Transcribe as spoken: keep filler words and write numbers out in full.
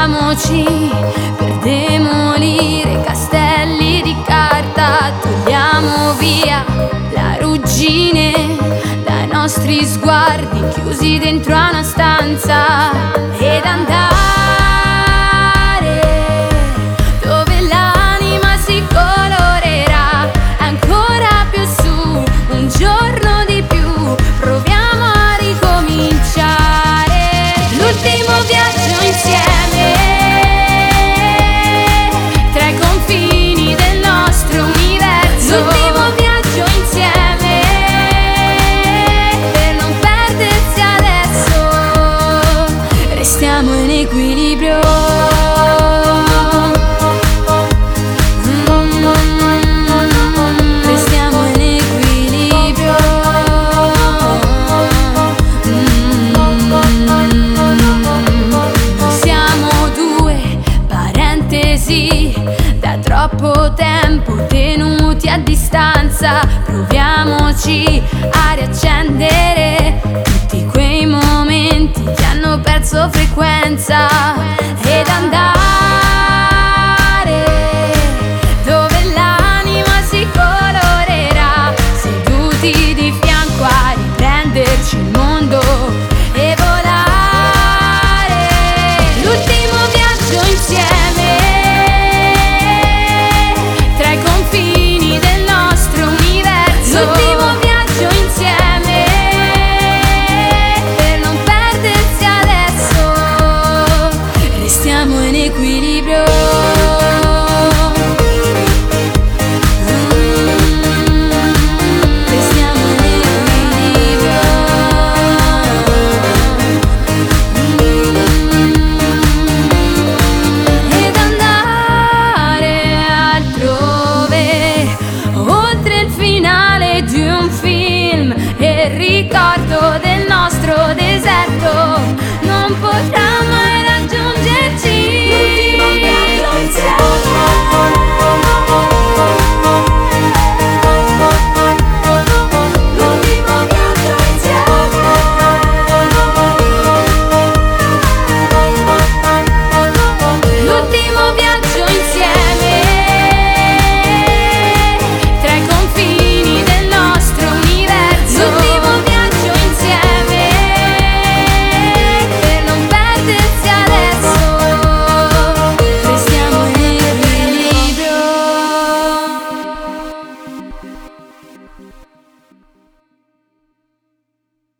Sposiamoci per demolire castelli di carta. Togliamo via la ruggine dai nostri sguardi chiusi dentro a una stanza ed andare dove l'anima si colorerà ancora più su, un giorno di più. Proviamo a ricominciare l'ultimo viaggio insieme tra i confini del nostro universo. L'ultimo viaggio insieme per non perdersi adesso. Restiamo in equilibrio. Restiamo in equilibrio. Siamo due parentesi da troppo tempo tenuti a distanza. Proviamoci a riaccendere tutti quei momenti che hanno perso frequenza ed andare